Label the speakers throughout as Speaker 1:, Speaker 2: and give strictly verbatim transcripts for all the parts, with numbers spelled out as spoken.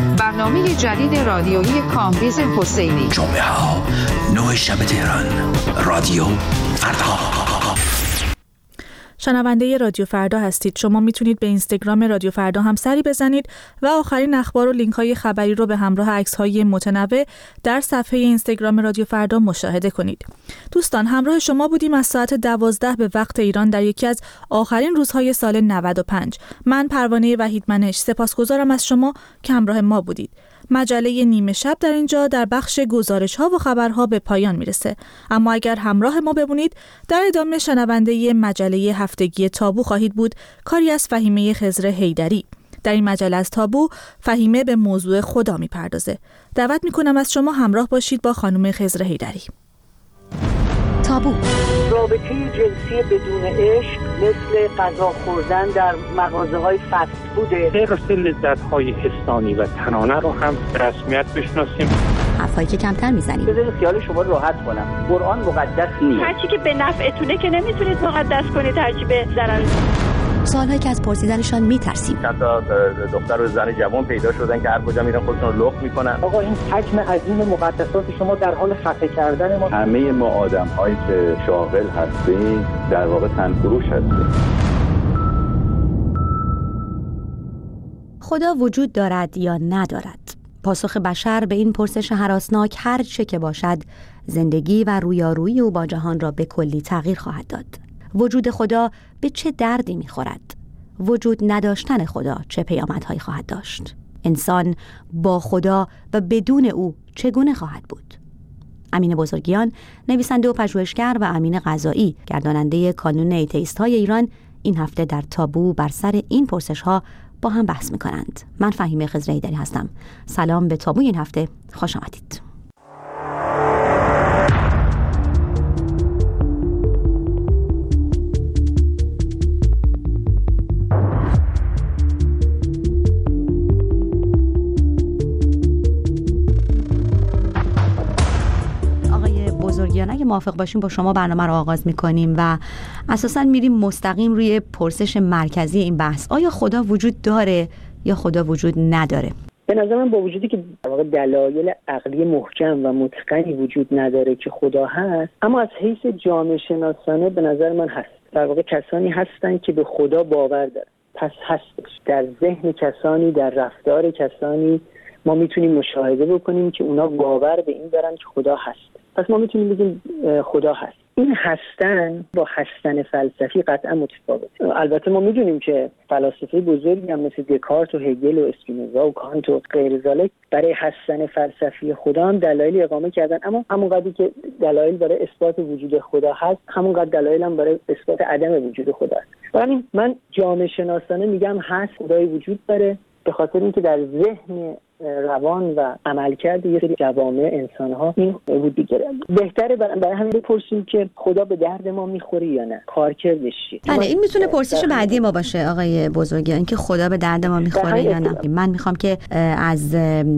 Speaker 1: برنامه جدید رادیویی کامبیز حسینی.
Speaker 2: جمعه ها نه شب تهران. رادیو فردا.
Speaker 3: شنونده رادیو فردا هستید. شما میتونید به اینستاگرام رادیو فردا هم سری بزنید و آخرین اخبار و لینک های خبری رو به همراه عکس های متنوع در صفحه اینستاگرام رادیو فردا مشاهده کنید. دوستان، همراه شما بودیم از ساعت دوازده به وقت ایران در یکی از آخرین روزهای سال نود و پنج. من پروانه وحیدمنش سپاسگزارم از شما که همراه ما بودید. مجله نیمه شب در اینجا در بخش گزارش ها و خبرها به پایان میرسه، اما اگر همراه ما بمونید در ادامه شنونده مجله هفتگی تابو خواهید بود، کاری از فهیمه خضر حیدری. در این مجله از تابو فهیمه به موضوع خدا میپردازه. دعوت میکنم از شما همراه باشید با خانم خضر حیدری.
Speaker 4: تابو.
Speaker 5: رابطه جنسی بدون عشق مثل غذا خوردن در مغازه‌های فست فوده.
Speaker 6: غیر لذت‌های حسانی و تنانه رو هم به رسمیت بشناسیم.
Speaker 4: حرفایی که کمتر میزنیم.
Speaker 5: بذارید خیال شما راحت کنم. قرآن مقدس نیست.
Speaker 7: هرچی که به نفعتونه که نمیتونید مقدس کنید، هرچی به ضرر.
Speaker 4: سوالهایی که از پرسیدنشان میترسیم.
Speaker 8: چند تا دختر و زن جوان پیدا شدن که هر کجا میرن خودشون رو لخت میکنن.
Speaker 5: آقا این حجم عظیم مقدسات شما در حال خفه کردن ما.
Speaker 8: همه ما آدم‌هایی که شاغل هستیم در واقع تنفروش هستیم.
Speaker 4: خدا وجود دارد یا ندارد؟ پاسخ بشر به این پرسش هراسناک هر چه که باشد، زندگی و رویارویی او با جهان را به کلی تغییر خواهد داد. وجود خدا به چه دردی می‌خورد؟ وجود نداشتن خدا چه پیامدهایی خواهد داشت؟ انسان با خدا و بدون او چگونه خواهد بود؟ امین بزرگیان، نویسنده و پژوهشگر، و امین قضایی، گرداننده کانون ایتئیست‌های ایران، این هفته در تابو بر سر این پرسش‌ها با هم بحث می‌کنند. من فهیمه خضر حیدری هستم. سلام به تابو این هفته، خوش آمدید. اگه موافق باشیم با شما برنامه رو آغاز می‌کنیم و اساساً میریم مستقیم روی پرسش مرکزی این بحث. آیا خدا وجود داره یا خدا وجود نداره؟
Speaker 5: به نظر من با وجودی که در واقع دلایل عقلی محکم و متقنی وجود نداره که خدا هست، اما از حیث جامعه شناسانه به نظر من هست. در واقع کسانی هستن که به خدا باور دارن، پس هستش. در ذهن کسانی، در رفتار کسانی ما میتونیم مشاهده بکنیم که اونا باور به این دارن که خدا هست. پس ما میتونیم بگیم خدا هست. این هستن با هستن فلسفی قطعا متفاوته. البته ما میدونیم که فلاسفه بزرگی هم مثل دکارت و هگل و اسپینوزا و کانت و غیر ذالک برای هستن فلسفی خدا هم دلایلی اقامه کردن، اما همونقدری که دلایل برای اثبات وجود خدا هست، همونقدر دلایل هم برای اثبات عدم وجود خدا هست. ولی من جامعه شناسانه میگم هست، خدای وجود داره، به خاطر اینکه در ذهن روان و عملکرد یه سری جوامع انسان‌ها این وجود داره. بهتره برای همین بپرسیم که خدا به درد ما میخوره یا نه، کارکردش چیه.
Speaker 4: بله، این میتونه پرسش بعدی ما باشه آقای بزرگیان، اینکه خدا به درد ما میخوره یا نه. من میخوام که از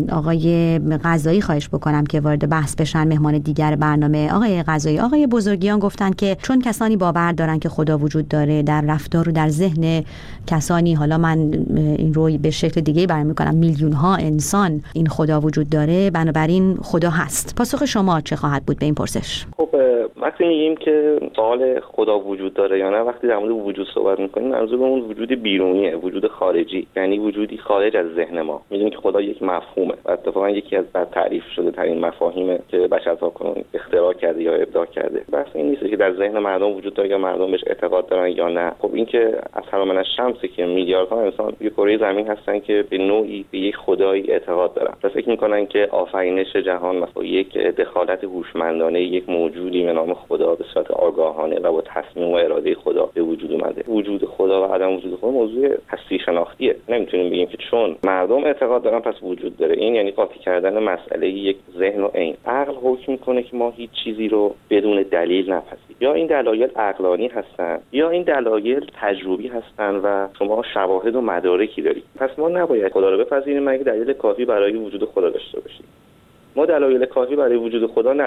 Speaker 4: آقای قضایی خواهش بکنم که وارد بحث بشن، مهمان دیگر برنامه. آقای قضایی، آقای بزرگیان گفتن که چون کسانی باور دارن که خدا وجود داره، در رفتار و در ذهن کسانی، حالا من این رو به شکل دیگه بیان میکنم، میلیون ها انسان این خدا وجود داره، بنابراین خدا هست. پاسخ شما چه خواهد بود به این پرسش؟
Speaker 9: خب وقتی میگیم که سوال خدا وجود داره یا نه، وقتی در مورد وجود صحبت میکنیم منظور به اون وجود بیرونیه، وجود خارجی، یعنی وجودی خارج از ذهن ما. میدونیم که خدا یک مفهومه و اتفاقا یکی از بر تعریف شده ترین مفاهیمه که بشر تاکنون اختراع کرده یا ابداع کرده. بس این نیست که در ذهن مردم وجود داره یا مردم بهش اعتقاد دارن یا نه. خب این که از حرام الشمس که میلیاردها انسان روی کره زمین هستن که به نوعی به یک خدایی اعتقاد دارن و فکر میکنن که آفرینش جهان مثلا یک دخالت هوشمندانه یک موجودی به نام خدا به صورت آگاهانه و با تصمیم و اراده خدا به وجود اومده. وجود خدا و عدم وجود خدا موضوع هستی شناختیه. نمیتونیم بگیم که چون مردم اعتقاد دارن پس وجود داره. این یعنی قاطی کردن مسئله یک ذهن و عین. عقل حکم میکنه که ما هیچ چیزی رو بدون دلیل نپذیریم. یا این دلایل عقلانی هستن یا این دلایل تجربی هستن و شما شواهد و مدارکی دارید. پس ما نباید خدا رو بپذیریم مگه دلیل کافی برای وجود خدا داشته باشیم. ما دلایل کافی برای وجود خدا نداریم.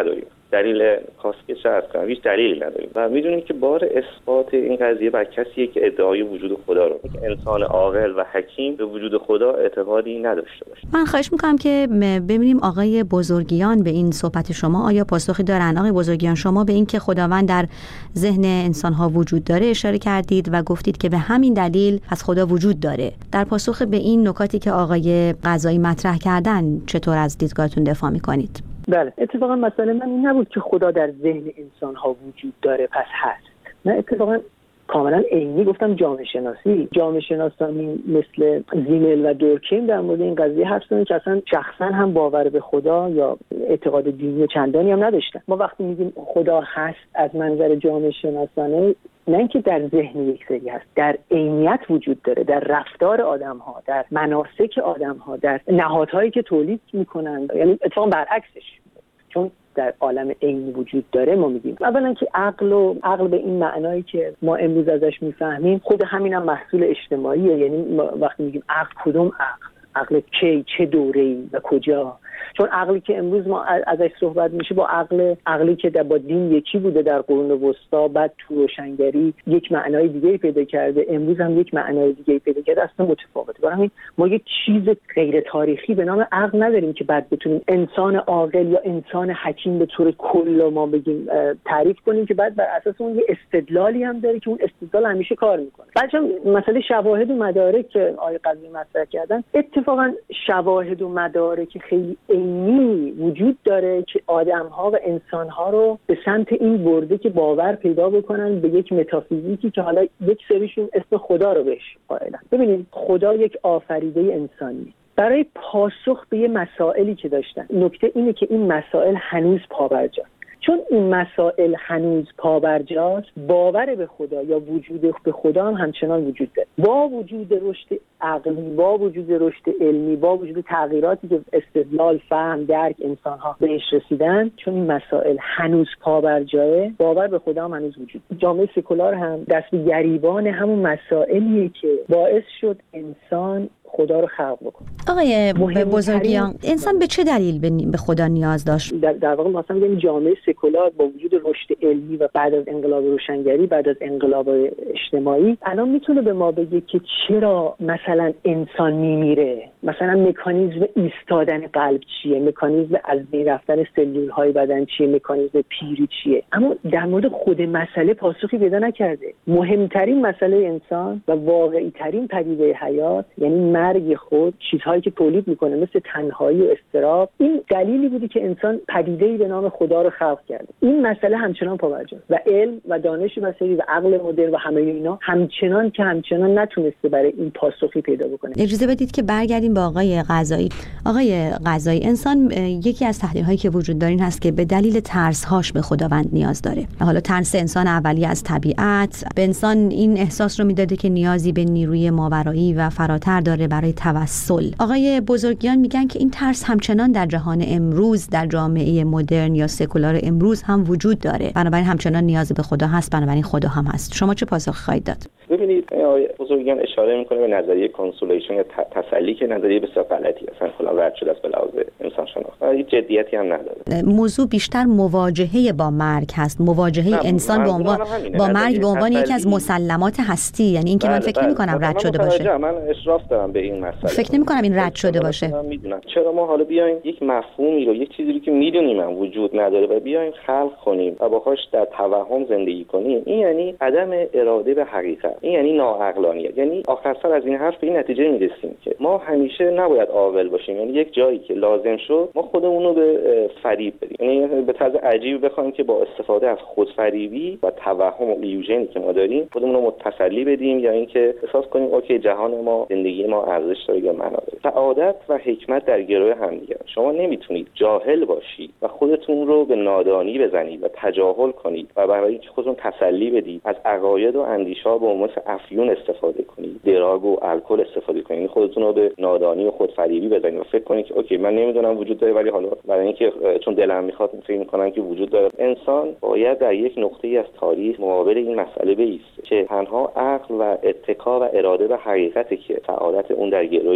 Speaker 9: دلیل خاصی که چه عرض کنم هیچ دلیلی نداریم و میدونیم که بار اثبات این قضیه بر کسیه که ادعای وجود خدا رو، یک انسان عاقل و حکیم به وجود خدا اعتقادی نداشته باشه.
Speaker 4: من خواهش میکنم که ببینیم آقای بزرگیان به این صحبت شما آیا پاسخی دارن. آقای بزرگیان، شما به این که خداوند در ذهن انسان‌ها وجود داره اشاره کردید و گفتید که به همین دلیل پس خدا وجود داره. در پاسخ به این نکاتی که آقای قضایی مطرح کردن چطور از دیدگاهتون دفاع میکنید؟
Speaker 5: بله، اتفاقا مسئله من این نبود که خدا در ذهن انسان‌ها وجود داره پس هست. نه، اتفاقا کاملا عینی گفتم جامعه شناسی جامعه شناسانی مثل زیمل و دورکیم در مورد این قضیه حرف زدن که اصلا شخصا هم باور به خدا یا اعتقاد دینی چندانی هم نداشتن. ما وقتی میگیم خدا هست از منظر جامعه شناسانه، نه اینکه در ذهن یک سری هست، در عینیت وجود داره، در رفتار آدم‌ها، در مناسک آدم‌ها، در نهادهایی که تولید میکنن. یعنی اتفاقا برعکسش، چون در عالم عینی وجود داره ما میگیم اولا که عقل و عقل به این معنایی که ما امروز ازش میفهمیم خود همینم محصول اجتماعیه. یعنی وقتی میگیم عقل، کدوم عقل؟ عقل کی، چه دوره‌ای و کجا؟ چون عقلی که امروز ما ازش صحبت میشه با عقل عقلی که در با دین یکی بوده در قرون وسطا، بعد تو روشنگری یک معنای دیگه پیدا کرده، امروز هم یک معنای دیگه پیدا کرده، اصلا متفاوته. برای همین ما یک چیز غیر تاریخی به نام عقل نداریم که بعد بتونیم انسان عاقل یا انسان حکیم به طور کل ما بگیم تعریف کنیم که بعد بر اساس اون یه استدلالی هم داره که اون استدلال همیشه کار میکنه. بعدش مسئله شواهد و مدارک که آقای قضایی مطرح کردن، اتفاقا شواهد و مدارک خیلی عینی وجود داره که آدم‌ها و انسان‌ها رو به سمت این برده که باور پیدا بکنن به یک متافیزیکی که حالا یک سریشون اسم خدا رو بهش قائلن. ببینید، خدا یک آفریده انسانی برای پاسخ به یه مسائلی که داشتن. نکته اینه که این مسائل هنوز پابرجاست. چون این مسائل هنوز پابرجاست، باور به خدا یا وجود به خدا هم همچنان وجود داره. با وجود رشد عقلی، با وجود رشد علمی، با وجود تغییراتی که استدلال، فهم، درک انسان‌ها بهش رسیدن، چون این مسائل هنوز پابرجاه، باور به خدا هم هنوز وجود داره. جامعه سکولار هم دست به گریبان همون مسائلیه که باعث شد انسان خدا رو خلق بکنه.
Speaker 4: آقای بزرگیان، انسان به چه دلیل به خدا نیاز داشت؟
Speaker 5: در, در واقع مثلا میگیم جامعه سکولار با وجود رشد علمی و بعد از انقلاب روشنگری، بعد از انقلاب اجتماعی، الان میتونه به ما بگه که چرا مثلا انسان میمیره، مثلا مکانیزم ایستادن قلب چیه، مکانیزم از بین رفتن سلول‌های بدن چیه، مکانیزم پیری چیه. اما در مورد خود مسئله پاسخی پیدا نکرده. مهمترین مسئله انسان و واقعی ترین پدیده حیات، یعنی مرگ خود، چیزهایی که تولید میکنه مثل تنهایی و اضطراب، این دلیلی بودی که انسان پدیده‌ای به نام خدا رو خلق کرده. این مسئله همچنان پابرجاست و علم و دانش بشری و عقل مدرن و همه اینا همچنان که همچنان نتونسته برای این پاسخی پیدا بکنه.
Speaker 4: اجازه بدید که برگردیم به آقای قضایی. آقای قضایی، انسان یکی از تحلیل‌هایی که وجود داره این هست که به دلیل ترس‌هاش به خداوند نیاز داره. حالا ترس انسان اولیه از طبیعت به انسان این احساس رو میداده که نیازی به نیروی ماورایی و فراتر داره برای توسل. آقای بزرگیان میگن که این ترس همچنان در جهان امروز، در جامعه مدرن یا سکولار امروز هم وجود داره، بنابراین همچنان نیاز به خدا هست، بنابراین خدا هم هست. شما چه پاسخی خواهید داد؟
Speaker 9: ببینید، آقای بزرگیان اشاره میکنه به نظریه کنسولیشن یا تسلی که نظریه بسیار غلطی اصلا خلا رد شده است به لحاظ انسان شناخت. هیچ جدیتی هم نداره.
Speaker 4: موضوع بیشتر مواجهه با مرگ هست، مواجهه انسان با عنوان با مرگ به عنوان یکی از مسلمات هستی، یعنی اینکه من فکر نمی‌کنم رد شده باشه.
Speaker 9: من اشراف دارم به این مسئله.
Speaker 4: فکر نمی‌کنم این رد شده باشه.
Speaker 9: من میدونم چرا ما حالا بیایم یک مفهومی رو، یک چیزی رو که میدونیم هم وجود نداره و بیایم خلق کنیم و باهاش در توهم زندگی کنیم، این یعنی عدم اراده به حقیقت، این یعنی ناعقلانیت. یعنی آخر سر از این حرف به این نتیجه میرسیم که ما همیشه نباید عاقل باشیم، یعنی یک جایی که لازم شد ما خودمون رو به فریب بدیم، یعنی به طرز عجیبی بخوایم که با استفاده از خودفریبی و توهم و ایلوژنی که ما داریم خودمون رو متسلی بدیم، یا اینکه احساس کنیم اوکی جهان ما، زندگی ما ارزش داره یا معنا داره. سعادت و حکمت در گروه هم دیگه. شما نمیتونید جاهل باشید و خودتون رو به نادانی بزنید و تجاهل کنید و برای اینکه خودتون تسلی بدید از عقاید و اندیشه‌ها به عنوان افیون استفاده کنید، دراگ و الکل استفاده کنید، خودتون رو به نادانی و خودفریبی بزنید و فکر کنید که اوکی من نمیدونم وجود داره ولی حالا برای اینکه چون دلم میخواد فکر میکنم که وجود داره. انسان باید در یک نقطه‌ای از تاریخ مقابل این مسئله بایسته که تنها عقل و اتکا و اراده به حقیقته که سعادت اون در گروی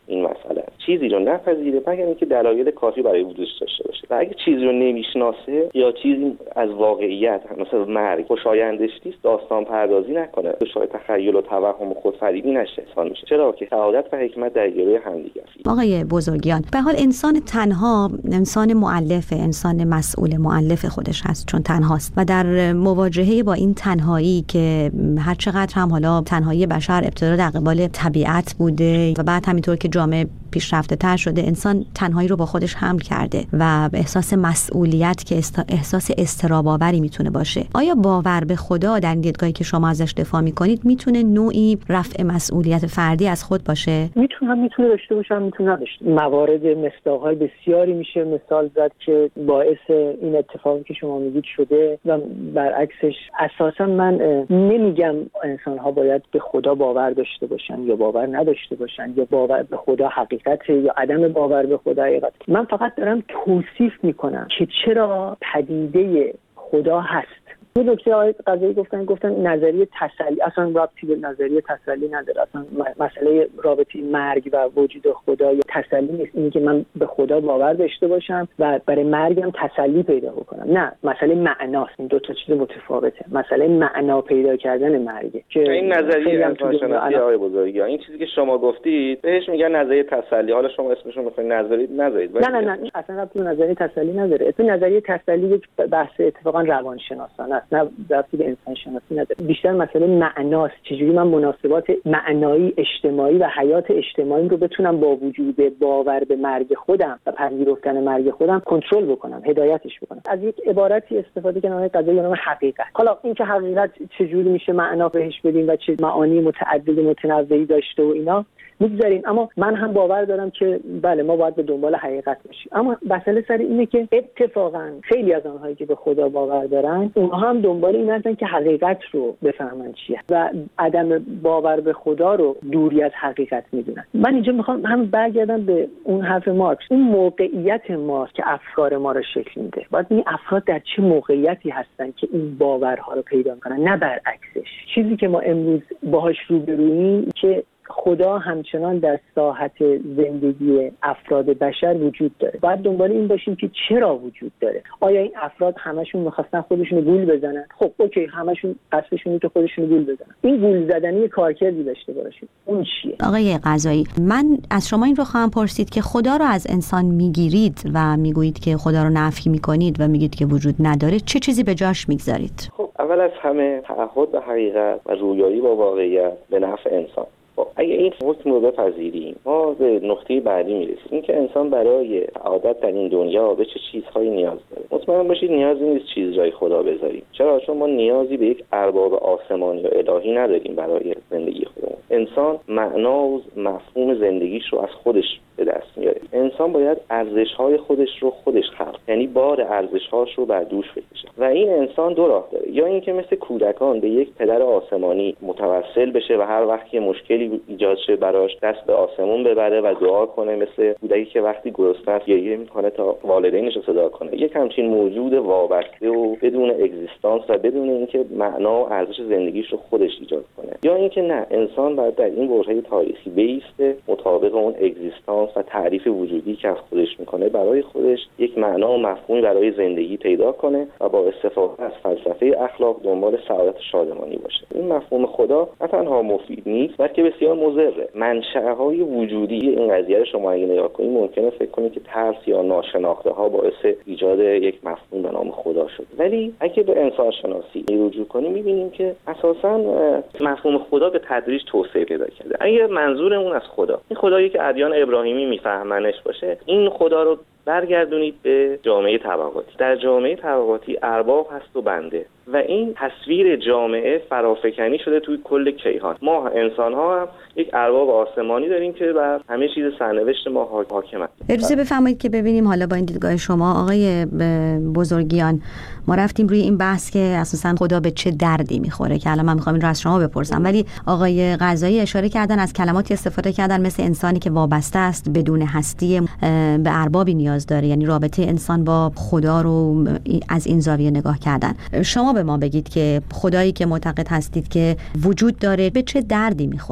Speaker 9: این مسئله. چیزی رو نپذیره مگر اینکه دلایل کافی برای وجودش داشته باشه. و اگه چیزی رو نمیشناسه یا چیزی از واقعیت مثلا مرگ خوشایندش نیست، داستان پردازی نکنه، دچار تخیل و توهم و خودفریبی نشه، انسان میشه. چرا که سعادت و حکمت در گروه همدیگه است.
Speaker 4: آقای بزرگیان، به حال انسان تنها انسان مؤلف، انسان مسئول مؤلف خودش هست چون تنهاست و در مواجهه با این تنهایی که هر چقدر هم حالا تنهایی بشر ابتدا در قبال طبیعت بوده و بعد همینطور که جامعه پیشرفته تر شده، انسان تنهایی رو با خودش حمل کرده و احساس مسئولیت که احساس اضطراب آوری میتونه باشه. آیا باور به خدا در دیدگاهی که شما ازش دفاع میکنید میتونه نوعی رفع مسئولیت فردی از خود باشه؟
Speaker 5: میتونه، میتونه داشته باشه، میتونه نداشته. موارد مصداق‌های بسیاری میشه مثال زد که باعث این اتفاقی که شما میگید شده و برعکسش. اساسا من نمیگم انسان‌ها باید به خدا باور داشته باشن یا باور نداشته باشن یا باور به خدا حقیقت یا عدم باور به خدا حقیقت. من فقط دارم توصیف میکنم که چرا پدیده خدا هست. یه نکته آقای قضایی گفتن گفتن نظریه تسلی اصلا ربطی به نظریه تسلی نداره. اصلا مسئله رابطه مرگ و وجود خدا یا تسلی نیست. اینی که من به خدا باور داشته باشم و برای مرگم تسلی پیدا بکنم. نه، مسئله معناست. این دو تا چیز متفاوته. مسئله معنا پیدا کردن مرگه که
Speaker 9: این نظریه انسان‌شناسی آقای بزرگیان، این چیزی که شما گفتید بهش میگن نظریه تسلی. حالا شما اسمش رو میخواید نظریه نذارید.
Speaker 5: نه نه نه اصلا ربطی به نظریه تسلی نداره. اسم نظریه تسلی یک بحث اتفاقا روانشناسانه، نه ربطی به انسان شناسی نداره. بیشتر مسئله معناست. چجوری من مناسبات معنایی اجتماعی و حیات اجتماعی رو بتونم با وجود باور به مرگ خودم و پذیرفتن مرگ خودم کنترل بکنم، هدایتش بکنم. از یک عبارتی استفاده کردن قضیه به نام حقیقت. حالا اینکه حقیقت چجوری میشه معنا بهش بدیم و چه معانی متعدد متنوعی داشته و اینا میگذاریم، اما من هم باور دارم که بله ما باید به دنبال حقیقت باشیم. اما مسئله سر اینه که اتفاقا خیلی از آنهایی که به خدا باور دارن اونها هم دنبال این هستن که حقیقت رو بفهمن چیه و عدم باور به خدا رو دوری از حقیقت میدونن. من اینجا میخوام هم برگردم به اون حرف مارکس. اون موقعیت ماست که افکار ما رو شکل میده. باید این افراد در چه موقعیتی هستن که این باورها رو پیدا کنن، نه برعکسش. چیزی که ما امروز باهاش روبروییم که خدا همچنان در ساحت زندگی افراد بشر وجود داره. باید دنبال این باشیم که چرا وجود داره. آیا این افراد همشون می‌خواستن خودشون رو گول بزنن؟ خب اوکی، همشون قصدشون اینه که خودشون رو گول بزنن. این گول زدنی کارکردی داشته باشه. اون چیه؟
Speaker 4: آقای قضایی، من از شما این رو خواهم پرسید که خدا رو از انسان میگیرید و میگویید که خدا رو نفی میکنید و میگید که وجود نداره، چه چیزی به جاش میگذارید؟
Speaker 9: خب اول از همه تعهد به حقیقت و رویایی با واقعیت به نفع انسان. اگه این حکم رو بپذیریم ما به نقطه بعدی میرسیم، اینکه انسان برای سعادت در این دنیا به چه چیزهایی نیاز داره. مطمئن باشید نیازی نیست چیز جای خدا بذاریم. چرا؟ چون ما نیازی به یک ارباب آسمانی یا الهی نداریم برای زندگی خودمون. انسان معنا و مفهوم زندگیش رو از خودش به دست میاره. انسان باید ارزش‌های خودش رو خودش خلق، یعنی بار ارزش‌هاش رو بر دوش بکشه. و این انسان دو راه داره، یا اینکه مثل کودکان به یک پدر آسمانی متوسل بشه و هر وقت که مشکلی ایجاد شه براش دست به آسمون ببره و دعا کنه، مثل کودکی که وقتی گرسنه است گریه میکنه تا والدینش رو صدا کنه. یک همچین موجود وابسته و بدون اگزیستانس و بدون اینکه معنا و ارزش زندگیش رو خودش ایجاد کنه. یا اینکه نه، انسان باید در این برهه تاریخی بیسته مطابق اون اگزیستانس و تعریف وجودی که از خودش میکنه برای خودش یک معنا و مفهومی برای زندگی پیدا کنه و با استفاده از فلسفه اخلاق دنبال سعادت شادمانی باشه. این مفهوم خدا نه تنها مفید نیست بلکه بسیار مضره. منشأهای وجودی این قضیه رو شما اگه نگاه کنید ممکنه فکر کنید که ترس یا ناشناخته ها باعث ایجاد یک مفهوم به نام خدا شد. ولی اگه به انسان شناسی رجوع کنیم میبینیم که اساساً مفهوم خدا به تدریج توسعه پیدا کرده. اگه منظورمون از خدا این خدایی که ادیان ابراهیمی میفهمنش باشه، این خدا رو برگردونید به جامعه طبقاتی. در جامعه طبقاتی ارباب هست و بنده و این تصویر جامعه فرافکنی شده توی کل کیهان. ما انسان ها هم یک ارباب آسمانی داریم که بر همه چیز سرنوشت ما حاکمه.
Speaker 4: اجازه بفرمایید که ببینیم حالا با این دیدگاه شما آقای بزرگیان، ما رفتیم روی این بحث که اساسا خدا به چه دردی میخوره که الان من میخوام این رو از شما بپرسم، ولی آقای قضایی اشاره کردن، از کلماتی استفاده کردن مثل انسانی که وابسته است، بدون هستی، به اربابی نیاز داره، یعنی رابطه انسان با خدا رو از این زاویه نگاه کردن. شما به ما بگید که خدایی که معتقد هستید که وجود داره به چه دردی میخوره؟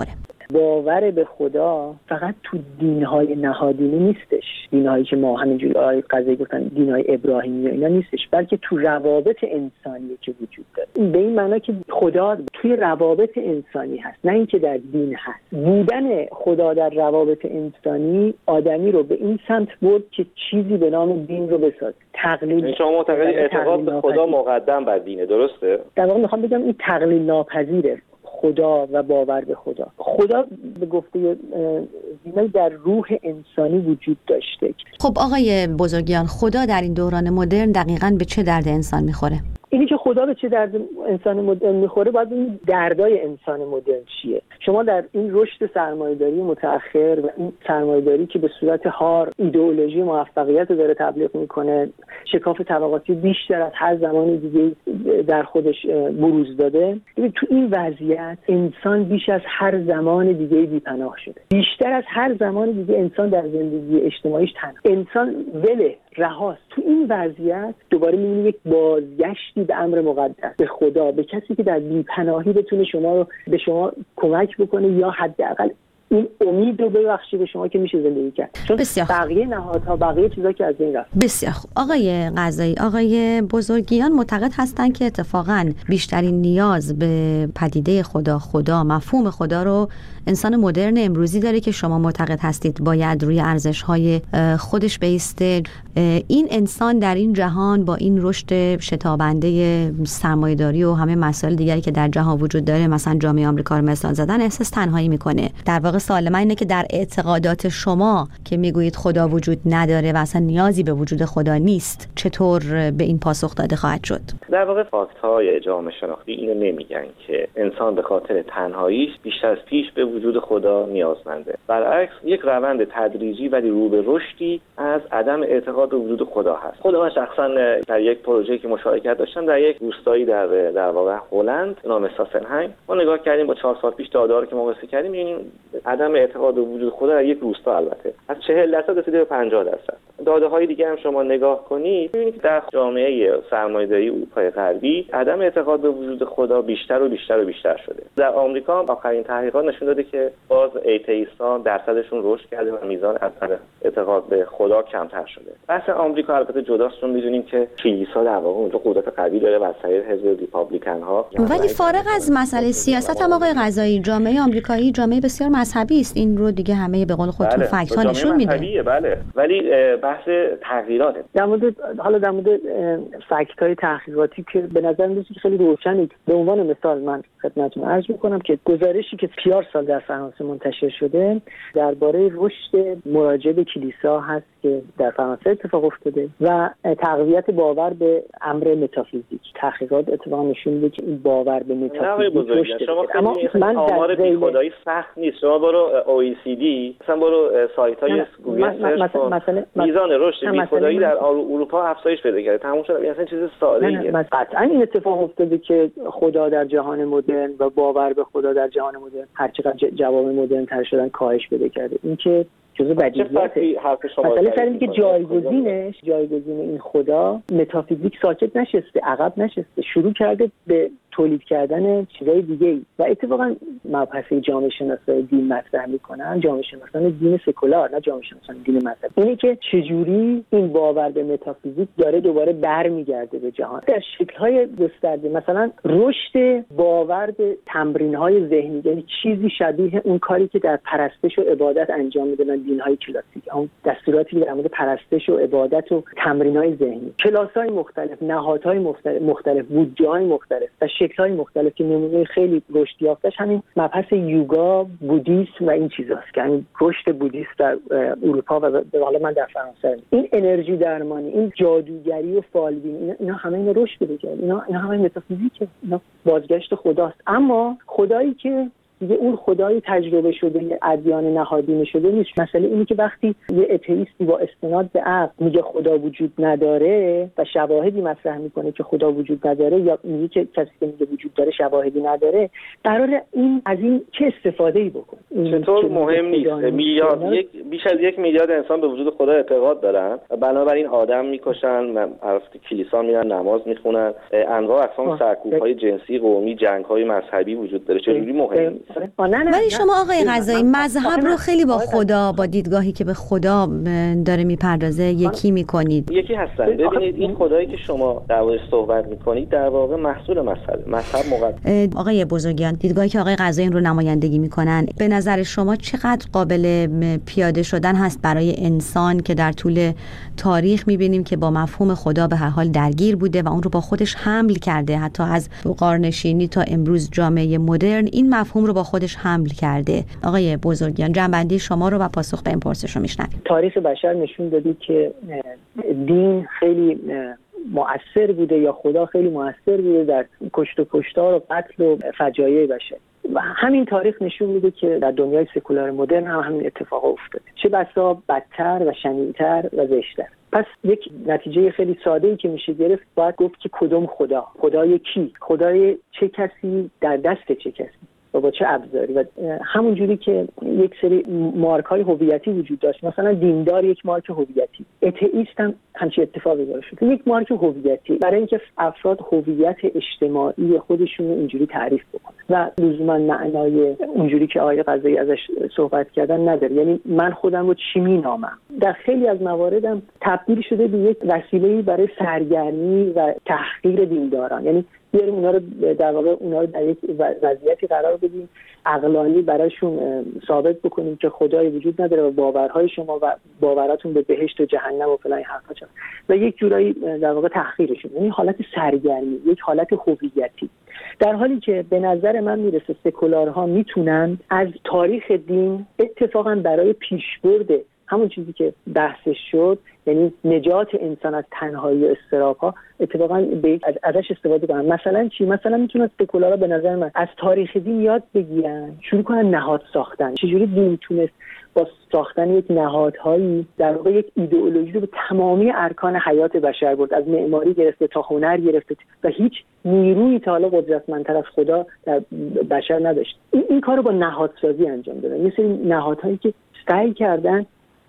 Speaker 5: باور به خدا فقط تو دین‌های نهادینه نیستش، دین‌هایی که ما همینجوری آیه قضیه گفتن دین‌های ابراهیمی و اینا نیستش، بلکه تو روابط انسانی که وجود داره. به این معنی که خدا توی روابط انسانی هست، نه اینکه در دین هست. بودن خدا در روابط انسانی آدمی رو به این سمت برد که چیزی به نام دین رو بسازه. تقلیل
Speaker 9: شما معتقدید اعتقاد به خدا مقدم بر دینه، درسته؟
Speaker 5: در واقع میخوام بگم این تقلیل ناپذیره، خدا و باور به خدا. خدا به گفته دینی در روح انسانی وجود داشته.
Speaker 4: خب آقای بزرگیان، خدا در این دوران مدرن دقیقاً به چه درد انسان میخوره؟
Speaker 5: اینی که خدا به چه درد انسان مدرن میخوره، باید این دردای انسان مدرن چیه. شما در این رشد سرمایه‌داری متأخر و این سرمایه‌داری که به صورت هار ایدئولوژی موفقیت رو داره تبلیغ میکنه، شکاف طبقاتی بیشتر از هر زمانی دیگه در خودش بروز داده، ببین تو این وضعیت انسان بیش از هر زمان دیگه بی‌پناه شده. بیشتر از هر زمان دیگه انسان در زندگی اجتماعیش تنها، انسان وله رهاست. تو این وضعیت دوباره می‌بینی یک بازگشتی به امر مقدس، به خدا، به کسی که در بی‌پناهی بتونه شما رو به شما کمک بکنه یا حداقل این امید رو ببخشی به شما که میشه زندگی کرد. چون بقیه نهادها، بقیه چیزا که از این رفت.
Speaker 4: بسیار خوب. آقای قضایی، آقای بزرگیان معتقد هستند که اتفاقاً بیشترین نیاز به پدیده خدا، خدا، مفهوم خدا رو انسان مدرن امروزی داره که شما معتقد هستید باید روی ارزش‌های خودش بایسته. این انسان در این جهان با این رشد شتابنده سرمایه‌داری و همه مسائل دیگری که در جهان وجود داره، مثلا جامعه آمریکا رو مثال زدن، احساس تنهایی میکنه. در واقع سوال من اینه که در اعتقادات شما که میگویید خدا وجود نداره و اصلا نیازی به وجود خدا نیست، چطور به این پاسخ داده خواهد شد؟
Speaker 9: در واقع فاکت‌های جامعه شناختی اینو نمیگن که انسان به خاطر تنهاییش بیشتر از پیش به وجود خدا نیازمنده. برعکس یک روند تدریجی ولی رو به رشدی از عدم اعتقاد به وجود خدا هست. خود من شخصا در یک پروژه‌ای که مشارکت داشتم در یک روستایی در در واقع هلند نام ساسنهایم، ما نگاه کردیم با چهار سال پیش داده‌ها رو که مقایسه کردیم، می‌بینیم عدم اعتقاد به وجود خدا در یک روستا البته از چهل درصد رسیده به پنجاه درصد. داده‌های دیگه هم شما نگاه کنید می‌بینید که در جامعه سرمایه‌داری اروپای غربی عدم اعتقاد به وجود خدا بیشتر و بیشتر و بیشتر شده. در آمریکا آخرین تحقیقات نشون داده که باز ایتئیست‌ها درصدشون رشد کرده و میزان اعتقاد به خدا کمتر شده. بحث آمریکا البته جداست، چون می‌دونیم که کلیسا در واقع اونجا قدرت قوی داره و از طریق حزب ریپابلیکن‌ها.
Speaker 4: ولی فارغ از مسئله سیاست هم آقای قضایی، جامعه آمریکایی جامعه بسیار مذهبی است. این رو دیگه همه به قول خودتون فکت‌ها نشون میده.
Speaker 9: بله، ولی بحث تغییراته.
Speaker 5: در مورد حالا در مورد فکت‌های تحقیقاتی که به نظر میاد که خیلی روشنه، به عنوان مثال من خدمتتون عرض می‌کنم که گزارشی که پارسال در فرانسه منتشر شده درباره رشد مراجعه به کلیسا هست که در فرانسه اتفاق افتاده و تقویت باور به امر متافیزیک. تحقیقات اتفاقا نشون میده که این باور به متافیزیک رشد.
Speaker 9: شما اما من آمار بیخدایی سخت نیست. شما برو او ای سی دی، مثلا برو سایت‌های گوگل سرچ کن، میزان رشد بیخدایی در اروپا افزایش پیدا کرده. تموم شد. اصلا چیز ساده‌ایه.
Speaker 5: قطعا این اتفاق افتاده که خدا در جهان مدرن و باور به خدا در جهان مدرن هر چقدر جواب مدرن تر شدن کاهش پیدا کرده. این که جزء بدیهیاته. مثلا سر اینکه جایگزینش جایگزین این خدا متافیزیک ساکت نشسته، عقب نشسته، شروع کرده به تولید کردن چیزای دیگه‌ای و اتفاقا مبحث جامعه شناسای دین مطرح میکنن، جامعه شناسان دین سکولار، نه جامعه شناسان دین مذهبی، اینه که چجوری این باور به متافیزیک داره دوباره برمیگرده به جهان در شکل‌های گسترده. مثلا رشد باور به تمرین‌های ذهنی، یعنی چیزی شبیه اون کاری که در پرستش و عبادت انجام میدن دین‌های کلاسیک، اون دستوراتی که در مورد پرستش و عبادت و تمرین‌های ذهنی، کلاس‌های مختلف، نهادهای مختلف، مختلف بودجه‌های مختلف و شکل‌های مختلف که نمونه خیلی رشد یافته‌اش همین مبحث یوگا، بودیسم و این چیزاست که همین رشد بودیسم در اروپا و به حال من در فرانسه، این انرژی درمانی، این جادوگری و فالبین، اینا, اینا همه اینا رشد پیدا کرد. اینا اینا همه متافیزیکه، اینا بازگشت خداست. اما خدایی که دیگه اون خدای تجربه شده ادیان نهادینه شده نیست. مسئله اینه که وقتی یه اتئیستی با استناد به عقل میگه خدا وجود نداره و شواهدی مطرح میکنه که خدا وجود نداره، یا میگه که کسی که میگه وجود داره شواهدی نداره، قرار این از این چه استفاده‌ای بکنه؟
Speaker 9: چطور مهم نیست؟ میلیارد یک بیش از یک میلیارد انسان به وجود خدا اعتقاد دارن و بنابراین آدم میکشن، عرفت کلیسا میرن نماز میخونن، انواع اقسام سرکوب‌های جنسی قومی، جنگ‌های مذهبی وجود داره. چجوری مهم نیست؟
Speaker 4: ولی شما آقای قضایی مذهب رو خیلی با خدا، با دیدگاهی که به خدا داره میپردازه یکی میکنید.
Speaker 9: یکی هستن. ببینید این خدایی که شما در واقع صحبت میکنید در واقع محصول مذهب مذهب مقدس.
Speaker 4: آقای بزرگیان، دیدگاهی که آقای قضایی رو نمایندگی میکنن به نظر شما چقدر قابل پیاده شدن هست برای انسان که در طول تاریخ میبینیم که با مفهوم خدا به هر حال درگیر بوده و اون رو با خودش حمل کرده، حتی از غارنشینی تا امروز جامعه مدرن این مفهوم رو با خودش حمل کرده. آقای بزرگیان، جنبندی شما رو و پاسخ به این پرسش رو میشنویم.
Speaker 5: تاریخ بشر نشون داده که دین خیلی مؤثر بوده یا خدا خیلی مؤثر بوده در کشت و کشتار و قتل و فجایع بشر و همین تاریخ نشون میده که در دنیای سکولار مدرن هم همین اتفاق افتاده، چه بسا بدتر و شنیع‌تر و زشت‌تر. پس یک نتیجه خیلی ساده‌ای که میشه گرفت باید گفت که کدوم خدا، خدای کی، خدای چه کسی، در دست چه کسی و با چه ابزاری. و همون جوری که یک سری مارک‌های هویتی وجود داشت، مثلا دیندار یک مارک هویتی، اتئیست هم همچین اتفاقی داره شد، یک مارک هویتی برای اینکه افراد هویت اجتماعی خودشون رو اینجوری تعریف بکنن و لزوما معنای اونجوری که آقای قضایی ازش صحبت کردن نداره. یعنی من خودم رو چی می‌نامم، در خیلی از مواردم تبدیل شده به یک وسیله‌ای برای سرگرمی و تحقیر دینداران. یعنی بیاریم اونا رو در واقع اونا رو در یک وضعیتی قرار بدیم عقلانی برایشون ثابت بکنیم که خدایی وجود نداره و باورهای شما و باوراتون به بهشت و جهنم و فلان حرفا چه و یک جورایی در واقع تحقیرشون، یعنی حالت سرگرمی، یک حالت هویتی. در حالی که به نظر من میرسه سکولارها میتونن از تاریخ دین اتفاقا برای پیشبرد همون چیزی که بحثش شد، یعنی نجات انسان از تنهایی و اضطراب‌ها، اتفاقا به ازش استفاده کنن. مثلا چی؟ مثلا میتونن سکولارها به نظر من از تاریخ دین یاد بگیرن، شروع کنن نهاد ساختن. چجوری دین تونست با ساختن یک نهادهایی در واقع یک ایدئولوژی رو به تمامی ارکان حیات بشر برد، از معماری گرفته تا هنر گرفته و هیچ نیرویی تا حالا قدرتمندتر از خدا در بشر نداشت. این, این کارو با نهادسازی انجام دادن. مثل نهادهایی که سعی کردن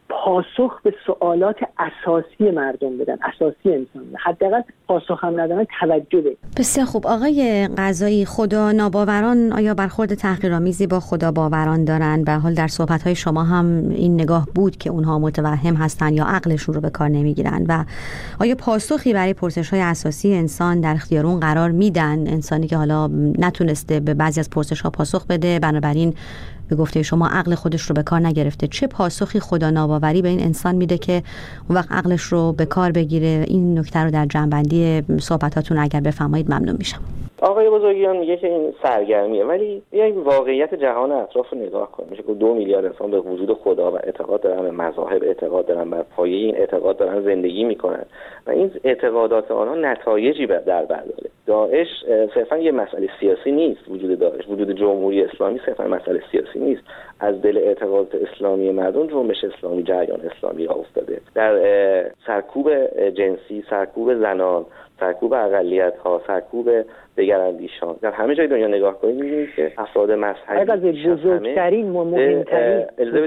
Speaker 5: پاسخ به سوالات اساسی مردم بدن، اساسی انسان، حداقل پاسخ هم ندادن توجه به.
Speaker 4: بسیار خوب. آقای قضایی، خدا ناباوران آیا برخورد تحقیرآمیزی با خدا باوران دارن؟ به حال در صحبت‌های شما هم این نگاه بود که اونها متوهم هستن یا عقلشون رو به کار نمیگیرن و آیا پاسخی برای پرسش‌های اساسی انسان در اختیار اون قرار میدن؟ انسانی که حالا نتونسته به بعضی از پرسش‌ها پاسخ بده، بنابراین به گفته شما عقل خودش رو به کار نگرفته، چه پاسخی خدا ناباوری به این انسان میده که اون وقت عقلش رو به کار بگیره؟ این نکته رو در جنبندی صحبتاتون اگر بفرمایید ممنون میشم.
Speaker 9: آقای بزرگیان میگه که این سرگرمیه، ولی بیایم واقعیت جهان اطراف رو نگاه کنیم. میشه که دو میلیارد انسان به وجود خدا و اعتقاد دارن، به مذاهب اعتقاد دارن، بر پایه این اعتقاد دارن زندگی میکنن و این اعتقادات آنها نتایجی در بر داره. داعش صرفا یه مسئله سیاسی نیست. وجود داعش، وجود جمهوری اسلامی صرفا مسئله سیاسی نیست. از دل اعتقادات اسلامی مردم جنبش اسلامی، جریان اسلامی را افتاده. در سرکوب جنسی، سرکوب زنان، سرکوب اقلیت‌ها، سرکوب دگراندیشان، در همه جای دنیا نگاه کنید می‌بینید که افراد مذهبی
Speaker 5: بزرگترین و مهمترین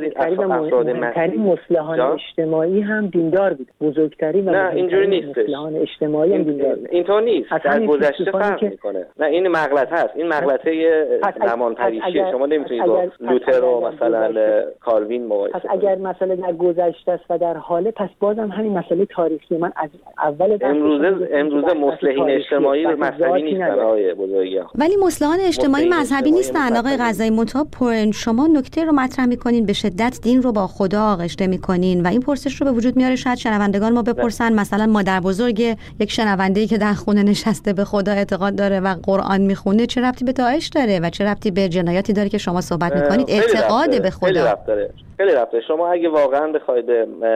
Speaker 5: افراد مذهبی مصلحان اجتماعی هم دیندار بود. بزرگترین و
Speaker 9: نه اینجوری نیست.
Speaker 5: مصلحان اجتماعی هم دیندار بود.
Speaker 9: اینطور نیست. در گذشته فرق می‌کنه. نه این مغلطه هست. این مغلطه زمان پریشیه. شما نمی‌تونید با لوتر و مثلا کالوین مقایسه
Speaker 5: کنید. اگر مسئله در گذشته است و در حاله، پس بازم همین مسئله تاریخی. من از اول
Speaker 9: امروزه امروزه مصلحین اجتماعی مذهبی نیستن آقای بزرگیان.
Speaker 4: ولی مصلحان اجتماعی مذهبی نیستن آقای قضایی. متأ شما نکته رو مطرح می‌کنین، به شدت دین رو با خدا آغشته می‌کنین و این پرسش رو به وجود میاره. شاید شنوندگان ما بپرسن نه. مثلا مادر بزرگ یک شنونده‌ای که در خونه نشسته به خدا اعتقاد داره و قرآن میخونه چه ربطی به داعش داره و چه ربطی به جنایاتی داره که شما صحبت می‌کنید؟ اعتقاد به خدا
Speaker 9: خیلی ربط داره. خیلی ربطه. شما اگه واقعا بخواید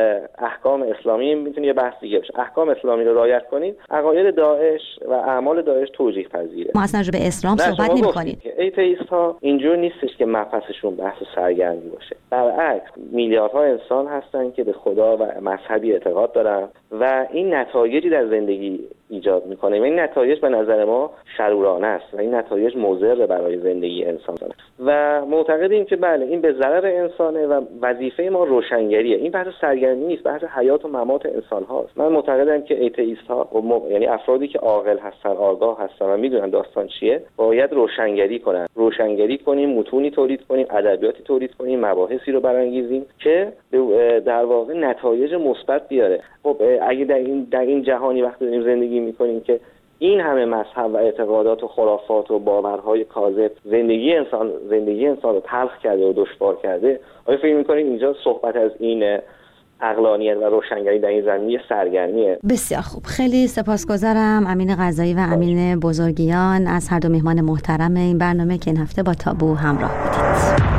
Speaker 9: احکام اسلامی، میتونید یه بحث دیگه بشه، احکام اسلامی رو رعایت کنید، عقاید داعش و اعمال داعش توجیه پذیره.
Speaker 4: ما اصلا به اسلام صحبت نمی‌کنیم.
Speaker 9: ایتئیست ها اینجور نیستش که مبحثشون بحث سرگرمی باشه. برعکس میلیاردها انسان هستن که به خدا و مذهبی اعتقاد دارن و این نتایجی در زندگی ایجاد میکنه و این نتایج به نظر ما شرورانه است و این نتایج مضر برای زندگی انسان است و معتقدیم که بله این به ضرر انسانه و وظیفه ما روشنگریه. این بحث سرگرمی نیست، بحث حیات و ممات انسان هاست. من معتقدم که ایتئیست ها و یعنی افرادی که عاقل هستن، آگاه هستن و میدونن داستان چیه، باید روشنگری کنن. روشنگری کنیم، متونی تولید کنیم، ادبیاتی تولید کنیم، مباحثی رو برانگیزیم که در واقع نتایج مثبت بیاره. خب اگه در این در این جهانی وقتی داریم زندگی میکنیم که این همه مذهب و اعتقادات و خرافات و باورهای کاذب زندگی انسان زندگی انسان رو تلخ کرده و دشوار کرده، آیا فکر می‌کنید اینجا صحبت از این عقلانیت و روشنگری در این زمینه سرگرمیه؟
Speaker 4: بسیار خوب، خیلی سپاسگزارم امین قضایی و امین بزرگیان از هر دو مهمان محترم این برنامه که این هفته با تابو همراه بودید.